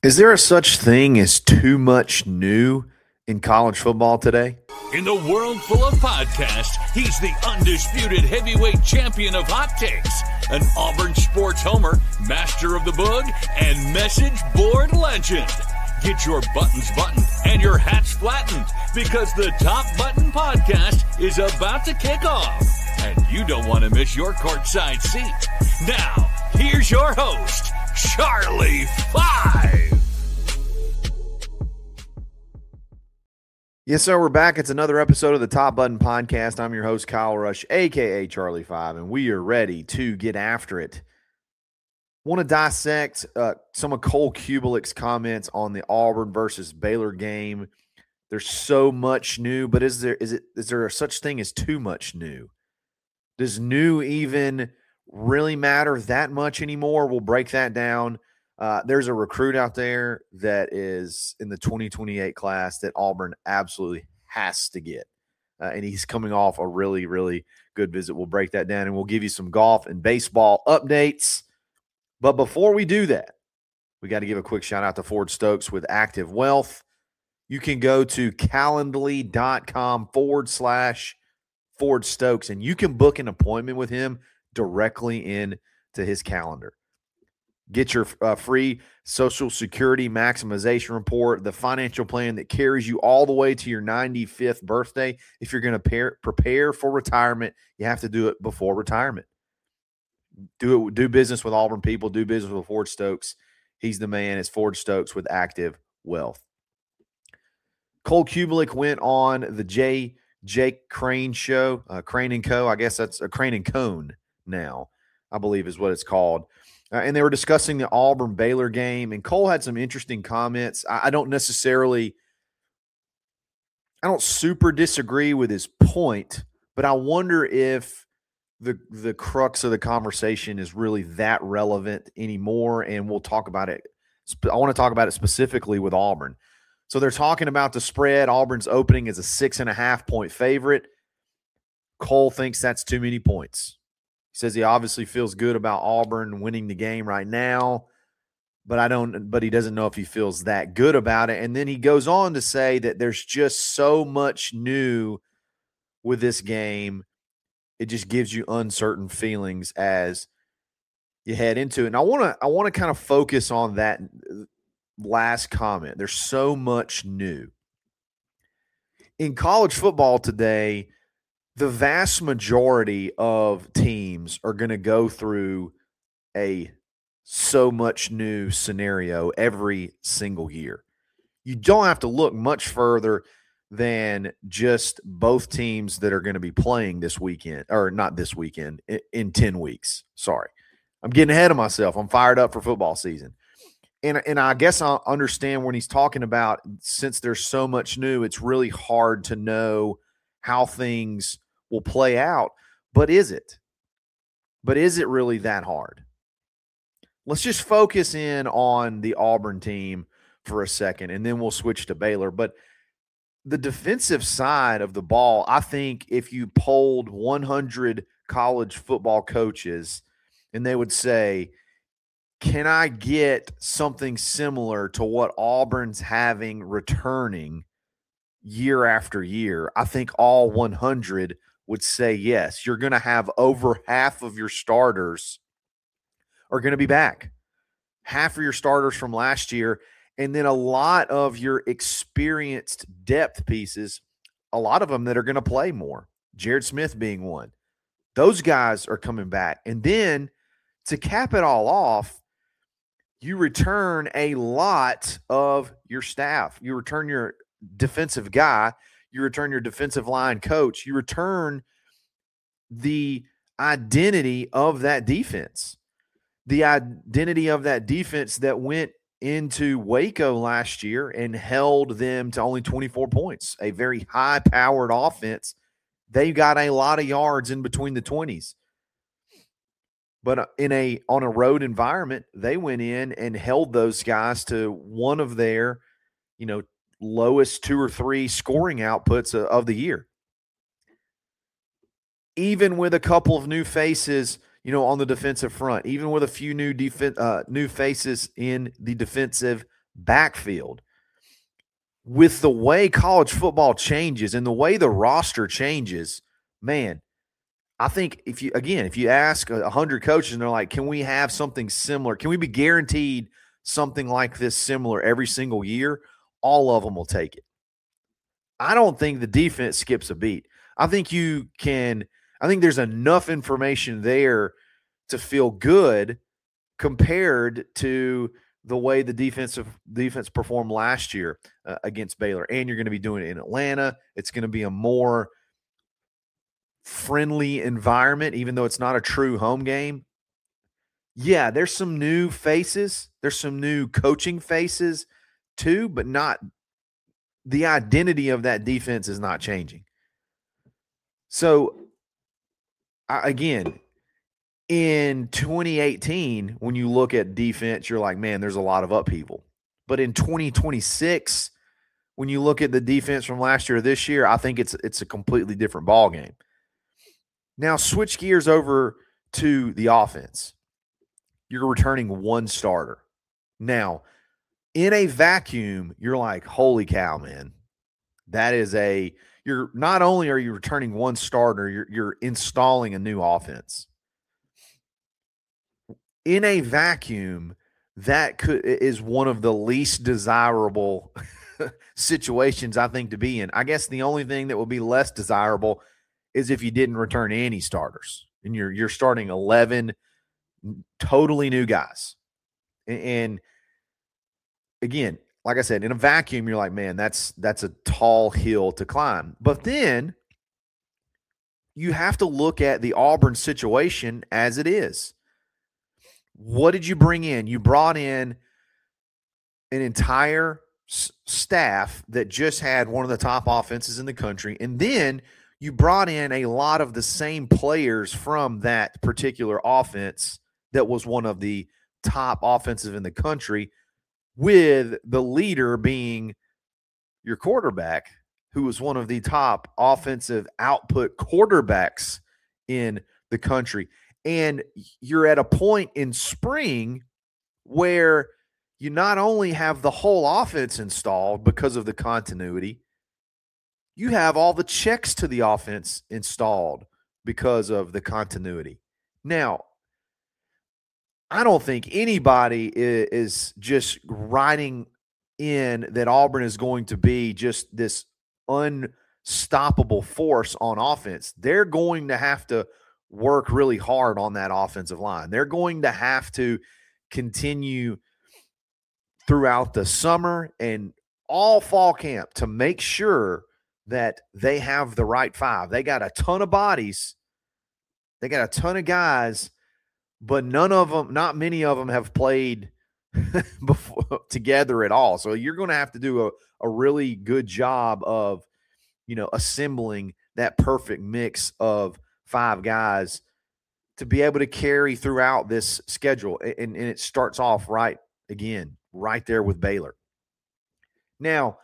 Is there a such thing as too much new in college football today? In the world full of podcasts, he's the undisputed heavyweight champion of hot takes, an Auburn sports homer, master of the boog, and message board legend. Get your buttons buttoned and your hats flattened because the Top Button Podcast is about to kick off. And you don't want to miss your courtside seat. Now, here's your host, Charlie Five. Yes, sir. We're back. It's another episode of the Top Button Podcast. I'm your host, Kyle Rush, a.k.a. Charlie Five, and we are ready to get after it. Want to dissect some of Cole Cubelic's comments on the Auburn versus Baylor game. There's so much new, but is there a such thing as too much new? Does new even really matter that much anymore? We'll break that down. There's a recruit out there that is in the 2028 class that Auburn absolutely has to get. And he's coming off a really, really good visit. We'll break that down, and we'll give you some golf and baseball updates. But before we do that, we got to give a quick shout out to Ford Stokes with Active Wealth. You can go to calendly.com/Ford Stokes, and you can book an appointment with him directly into his calendar. Get your free Social Security maximization report, the financial plan that carries you all the way to your 95th birthday. If you're going to prepare for retirement, you have to do it before retirement. Do business with Auburn people. Do business with Ford Stokes. He's the man. It's Ford Stokes with Active Wealth. Cole Cubelic went on the Jake Crane show, Crane & Co. I guess that's a Crane & Cone now, I believe is what it's called. And they were discussing the Auburn-Baylor game, and Cole had some interesting comments. I don't super disagree with his point, but I wonder if the crux of the conversation is really that relevant anymore, and we'll talk about it. I want to talk about it specifically with Auburn. So they're talking about the spread. Auburn's opening as a 6.5-point favorite. Cole thinks that's too many points. He says he obviously feels good about Auburn winning the game right now, but he doesn't know if he feels that good about it. And then he goes on to say that there's just so much new with this game. It just gives you uncertain feelings as you head into it. And I want to kind of focus on that last comment. There's so much new. In college football today, the vast majority of teams are going to go through a so much new scenario every single year. You don't have to look much further than just both teams that are going to be playing this weekend, or not this weekend, in 10 weeks. Sorry. I'm getting ahead of myself. I'm fired up for football season. And I guess I understand when he's talking about, since there's so much new, it's really hard to know how things will play out. But is it? But is it really that hard? Let's just focus in on the Auburn team for a second, and then we'll switch to Baylor. But the defensive side of the ball, I think if you polled 100 college football coaches and they would say, can I get something similar to what Auburn's having returning year after year? I think all 100 would say yes. You're going to have over half of your starters are going to be back. Half of your starters from last year. And then a lot of your experienced depth pieces, a lot of them that are going to play more, Jared Smith being one. Those guys are coming back. And then to cap it all off, you return a lot of your staff. You return your defensive guy. You return your defensive line coach. You return the identity of that defense. The identity of that defense that went into Waco last year and held them to only 24 points, a very high-powered offense. They got a lot of yards in between the 20s. But on a road environment, they went in and held those guys to one of their, lowest 2 or 3 scoring outputs of the year. Even with a couple of new faces, on the defensive front, even with a few new faces in the defensive backfield. With the way college football changes and the way the roster changes, man, I think if you ask 100 coaches and they're like, can we have something similar? Can we be guaranteed something like this similar every single year? All of them will take it. I don't think the defense skips a beat. I think there's enough information there to feel good compared to the way the defense performed last year against Baylor. And you're going to be doing it in Atlanta. It's going to be a more friendly environment, even though it's not a true home game. Yeah, there's some new faces. There's some new coaching faces too, but not the identity of that defense is not changing. So, again, in 2018, when you look at defense, you're like, man, there's a lot of upheaval. But in 2026, when you look at the defense from last year or this year, I think it's a completely different ballgame. Now, switch gears over to the offense. You're returning one starter. Now, in a vacuum, you're like, holy cow, man. You're not only are you returning one starter, you're installing a new offense. In a vacuum, that is one of the least desirable situations, I think, to be in. I guess the only thing that would be less desirable is if you didn't return any starters and you're starting 11 totally new guys. And again, like I said, in a vacuum, you're like, man, that's a tall hill to climb. But then you have to look at the Auburn situation as it is. What did you bring in? You brought in an entire staff that just had one of the top offenses in the country, and then you brought in a lot of the same players from that particular offense that was one of the top offensive in the country, with the leader being your quarterback, who was one of the top offensive output quarterbacks in the country. And you're at a point in spring where you not only have the whole offense installed because of the continuity, you have all the checks to the offense installed because of the continuity. Now, I don't think anybody is just writing in that Auburn is going to be just this unstoppable force on offense. They're going to have to work really hard on that offensive line. They're going to have to continue throughout the summer and all fall camp to make sure that they have the right five. They got a ton of bodies. They got a ton of guys, but not many of them have played before together at all. So you're going to have to do a really good job of, assembling that perfect mix of five guys to be able to carry throughout this schedule. And it starts off right there with Baylor. Now,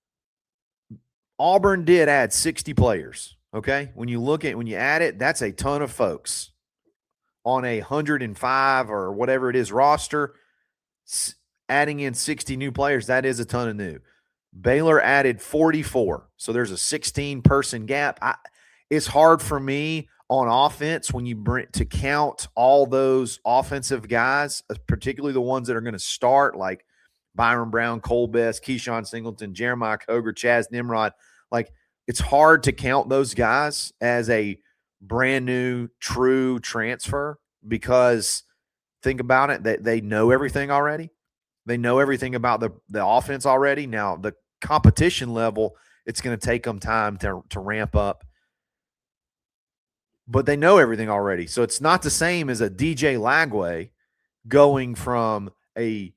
Auburn did add 60 players. Okay. When you add it, that's a ton of folks on a 105 or whatever it is roster. Adding in 60 new players, that is a ton of new. Baylor added 44. So there's a 16-person gap. It's hard for me on offense when you bring to count all those offensive guys, particularly the ones that are going to start, like Byron Brown, Cole Best, Keyshawn Singleton, Jeremiah Coger, Chaz Nimrod. Like, it's hard to count those guys as a brand new true transfer because think about it, they know everything already. They know everything about the offense already. Now, the competition level, it's going to take them time to ramp up. But they know everything already. So it's not the same as a DJ Lagway going from a,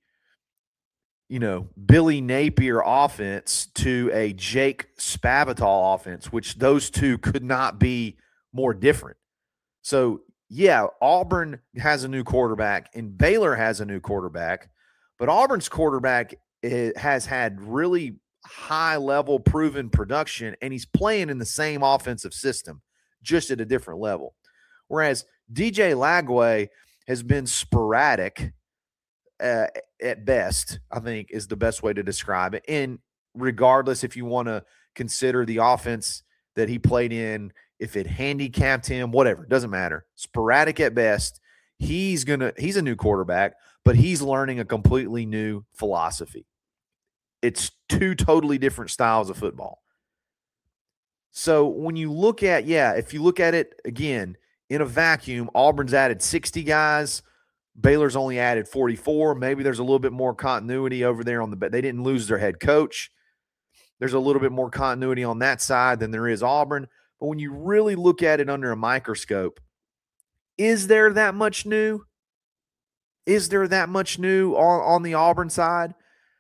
Billy Napier offense to a Jake Spavital offense, which those two could not be more different. So, yeah, Auburn has a new quarterback and Baylor has a new quarterback, but Auburn's quarterback has had really high-level proven production, and he's playing in the same offensive system, just at a different level. Whereas DJ Lagway has been sporadic at best, I think, is the best way to describe it. And regardless, if you want to consider the offense that he played in, if it handicapped him, whatever, doesn't matter. Sporadic at best. He's a new quarterback, but he's learning a completely new philosophy. It's two totally different styles of football. So when you look at, if you look at it again in a vacuum, Auburn's added 60 guys. Baylor's only added 44. Maybe there's a little bit more continuity over there they didn't lose their head coach. There's a little bit more continuity on that side than there is Auburn. But when you really look at it under a microscope, is there that much new? Is there that much new on the Auburn side?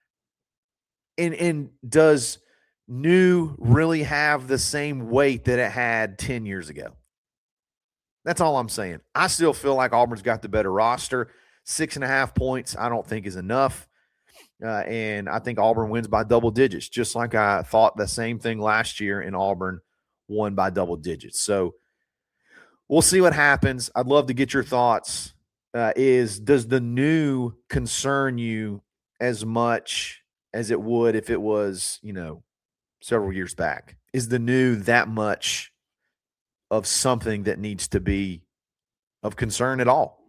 And does new really have the same weight that it had 10 years ago? That's all I'm saying. I still feel like Auburn's got the better roster. 6.5 points I don't think is enough. And I think Auburn wins by double digits, just like I thought the same thing last year, and Auburn won by double digits. So we'll see what happens. I'd love to get your thoughts. Does the new concern you as much as it would if it was, several years back? Is the new that much of something that needs to be of concern at all?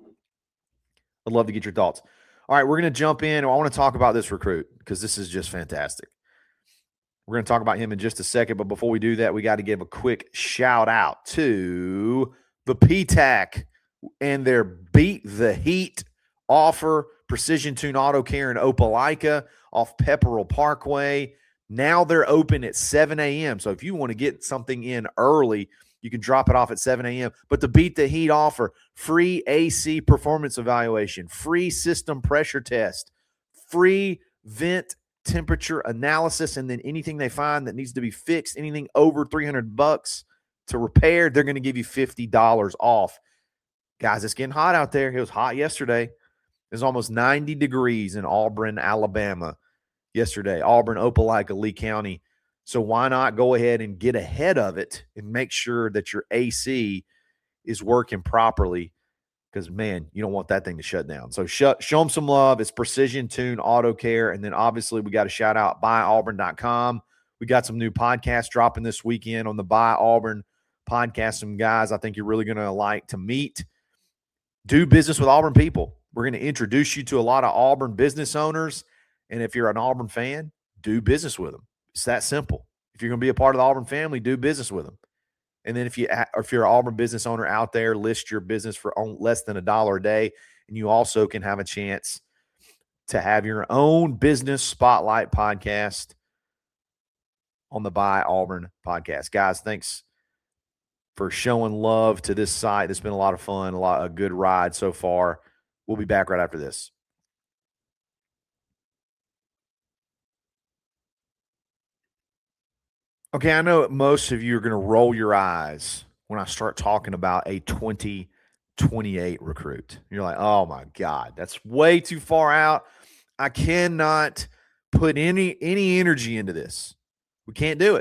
I'd love to get your thoughts. All right, we're going to jump in. I want to talk about this recruit because this is just fantastic. We're going to talk about him in just a second, but before we do that, we got to give a quick shout out to the PTAC and their Beat the Heat offer, Precision Tune Auto Care in Opelika off Pepperell Parkway. Now they're open at 7 a.m. So if you want to get something in early, you can drop it off at 7 a.m. But the Beat the Heat offer, free AC performance evaluation, free system pressure test, free vent temperature analysis, and then anything they find that needs to be fixed, anything over $300 to repair, they're going to give you $50 off. Guys, it's getting hot out there. It was hot yesterday. It was almost 90 degrees in Auburn, Alabama yesterday. Auburn, Opelika, Lee County. So why not go ahead and get ahead of it and make sure that your AC is working properly? Because, man, you don't want that thing to shut down. So show them some love. It's Precision Tune Auto Care. And then, obviously, we got to shout out BuyAuburn.com. We got some new podcasts dropping this weekend on the Buy Auburn podcast. Some guys I think you're really going to like to meet. Do business with Auburn people. We're going to introduce you to a lot of Auburn business owners. And if you're an Auburn fan, do business with them. It's that simple. If you're going to be a part of the Auburn family, do business with them. And then if you're an Auburn business owner out there, list your business for less than $1 a day. And you also can have a chance to have your own business spotlight podcast on the Buy Auburn podcast. Guys, thanks for showing love to this site. It's been a lot of fun, a good ride so far. We'll be back right after this. Okay, I know most of you are going to roll your eyes when I start talking about a 2028 recruit. You're like, oh my God, that's way too far out. I cannot put any energy into this. We can't do it.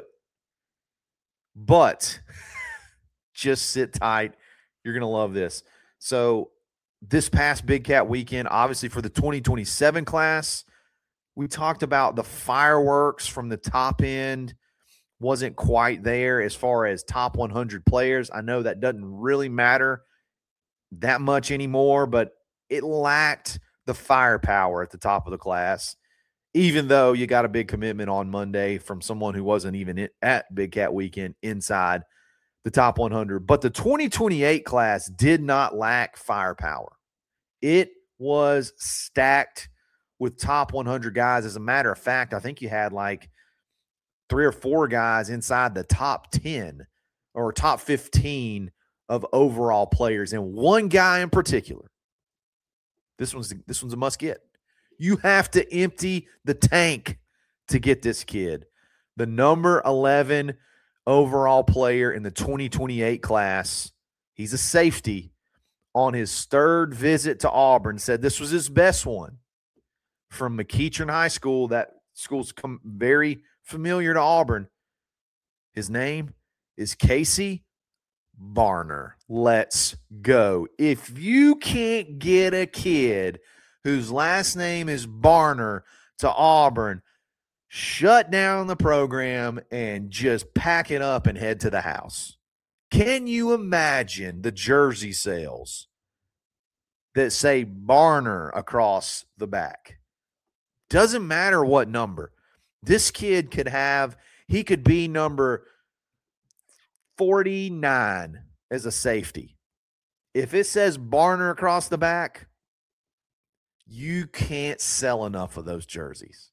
But just sit tight. You're going to love this. So this past Big Cat weekend, obviously for the 2027 class, we talked about the fireworks from the top end wasn't quite there as far as top 100 players. I know that doesn't really matter that much anymore, but it lacked the firepower at the top of the class, even though you got a big commitment on Monday from someone who wasn't even at Big Cat weekend inside the top 100. But the 2028 class did not lack firepower. It was stacked with top 100 guys. As a matter of fact, I think you had like 3 or 4 guys inside the top 10 or top 15 of overall players, and one guy in particular. This one's a must get. You have to empty the tank to get this kid. The number 11 overall player in the 2028 class. He's a safety. On his 3rd visit to Auburn, said this was his best one. From McEachern High School, that school's very familiar to Auburn. His name is Casey Barner. Let's go. If you can't get a kid whose last name is Barner, to Auburn, shut down the program and just pack it up and head to the house. Can you imagine the jersey sales that say Barner across the back? Doesn't matter what number. This kid he could be number 49 as a safety. If it says Barner across the back, you can't sell enough of those jerseys.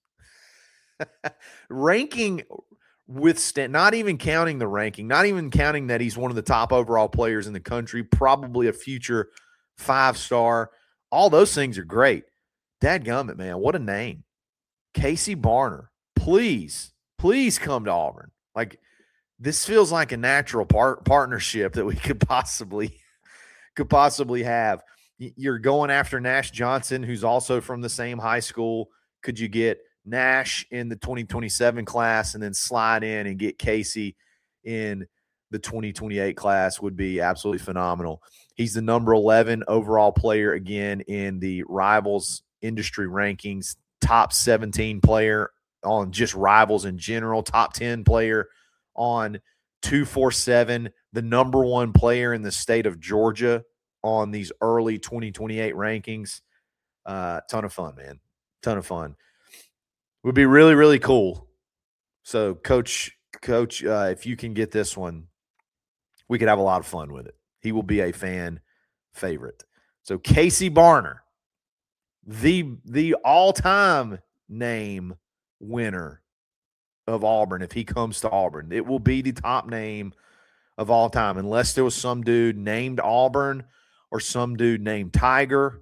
Ranking not even counting the ranking, not even counting that he's one of the top overall players in the country, probably a future 5-star. All those things are great. Dadgummit, man, what a name. Casey Barner. Please come to Auburn. Like, this feels like a natural partnership that we could possibly have. You're going after Nash Johnson, who's also from the same high school. Could you get Nash in the 2027 class and then slide in and get Casey in the 2028 class? Would be absolutely phenomenal. He's the number 11 overall player again in the Rivals industry rankings, top 17 player on just Rivals in general, top 10 player on 247, the number 1 player in the state of Georgia on these early 2028 rankings. Ton of fun, man. Ton of fun. Would be really, really cool. So, Coach, if you can get this one, we could have a lot of fun with it. He will be a fan favorite. So, Casey Barner, the all-time name winner of Auburn, if he comes to Auburn, it will be the top name of all time, unless there was some dude named Auburn or some dude named Tiger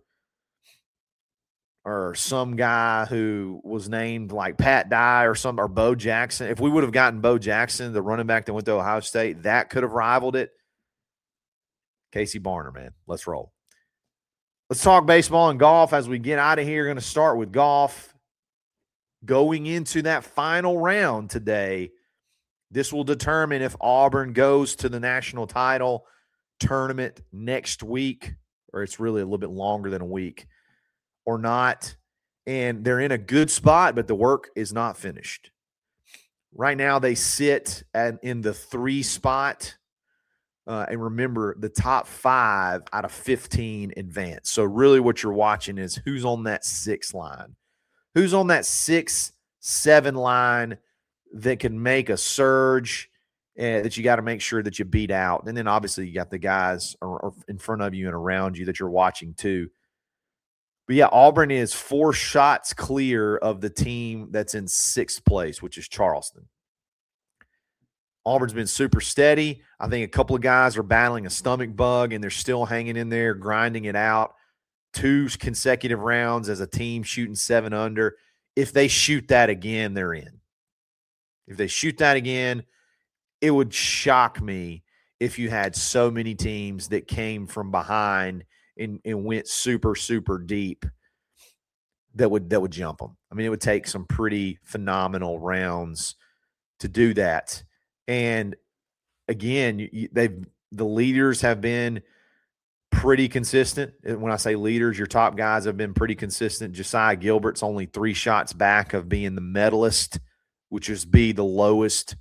or some guy who was named like Pat Dye or Bo Jackson. If we would have gotten Bo Jackson, the running back that went to Ohio State, that could have rivaled it. Casey Barner, man. Let's roll. Let's talk baseball and golf as we get out of here. Going to start with golf. Going into that final round today, this will determine if Auburn goes to the national title tournament next week, or it's really a little bit longer than a week, or not. And they're in a good spot, but the work is not finished. Right now, they sit in the 3 spot. And remember, the top 5 out of 15 advance. So really what you're watching is who's on that 6 line. Who's on that 6-7 line that can make a surge that you got to make sure that you beat out. And then obviously you got the guys in front of you and around you that you're watching too. But yeah, Auburn is 4 shots clear of the team that's in 6th place, which is Charleston. Auburn's been super steady. I think a couple of guys are battling a stomach bug, and they're still hanging in there, grinding it out. 2 consecutive rounds as a team shooting 7 under. If they shoot that again, they're in. If they shoot that again, it would shock me if you had so many teams that came from behind and went super, super deep that would jump them. I mean, it would take some pretty phenomenal rounds to do that. And again, the leaders have been pretty consistent. When I say leaders, your top guys have been pretty consistent. Josiah Gilbert's only 3 shots back of being the medalist, which is the lowest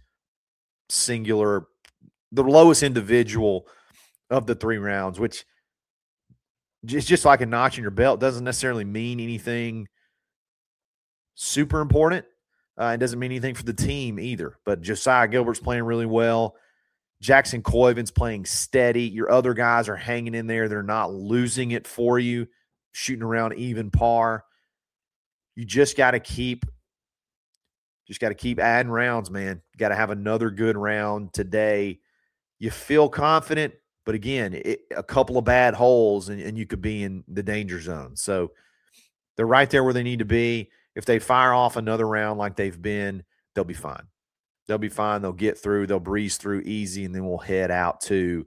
individual of the 3 rounds, which is just like a notch in your belt. Doesn't necessarily mean anything super important. It doesn't mean anything for the team either. But Josiah Gilbert's playing really well. Jackson Coyvin's playing steady. Your other guys are hanging in there. They're not losing it for you, shooting around even par. You just got to keep adding rounds, man. You got to have another good round today. You feel confident, but again, a couple of bad holes and you could be in the danger zone. So they're right there where they need to be. If they fire off another round like they've been, they'll be fine. They'll be fine. They'll get through. They'll breeze through easy, and then we'll head out to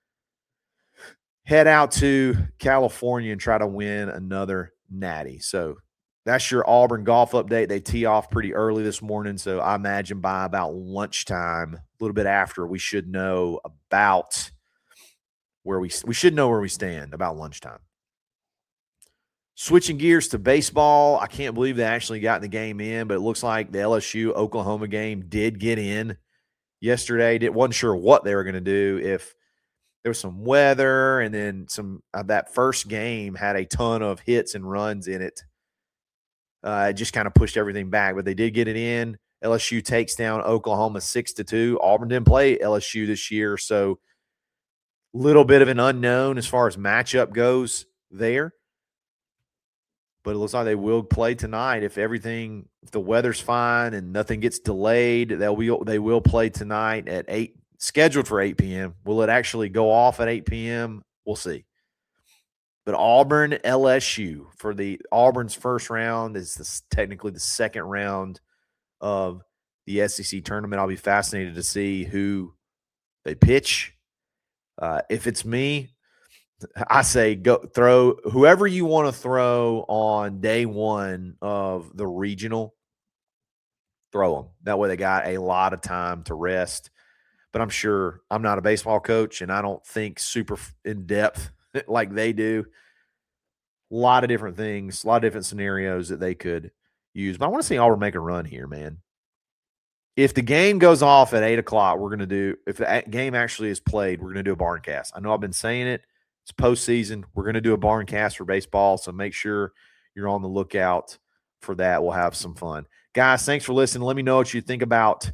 California and try to win another natty. So that's your Auburn golf update. They tee off pretty early this morning, so I imagine by about lunchtime, a little bit after, we should know about where we should know where we stand about lunchtime. Switching gears to baseball, I can't believe they actually got the game in, but it looks like the LSU-Oklahoma game did get in yesterday. Wasn't sure what they were going to do, if there was some weather, and then that first game had a ton of hits and runs in it. It just kind of pushed everything back, but they did get it in. LSU takes down Oklahoma 6-2. Auburn didn't play LSU this year, so a little bit of an unknown as far as matchup goes there. But it looks like they will play tonight. If the weather's fine and nothing gets delayed, they will play tonight at 8, scheduled for 8 p.m. Will it actually go off at 8 p.m.? We'll see. But Auburn, LSU, for Auburn's first round is technically the second round of the SEC tournament. I'll be fascinated to see who they pitch. If it's me, I say go throw whoever you want to throw on day one of the regional. Throw them. That way they got a lot of time to rest. But I'm sure I'm not a baseball coach, and I don't think super in depth like they do. A lot of different things, a lot of different scenarios that they could use. But I want to see Auburn make a run here, man. If the game goes off at 8 o'clock, if the game actually is played, we're going to do a barn cast. I know I've been saying it. It's postseason. We're going to do a barn cast for baseball, so make sure you're on the lookout for that. We'll have some fun. Guys, thanks for listening. Let me know what you think about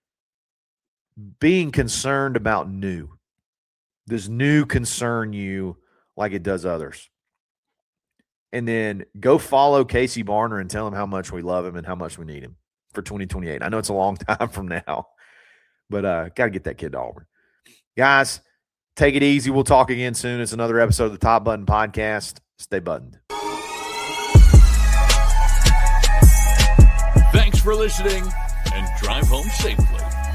being concerned about new. Does new concern you like it does others? And then go follow Casey Barner and tell him how much we love him and how much we need him for 2028. I know it's a long time from now, but got to get that kid to Auburn. Guys, take it easy. We'll talk again soon. It's another episode of the Top Button Podcast. Stay buttoned. Thanks for listening, and drive home safely.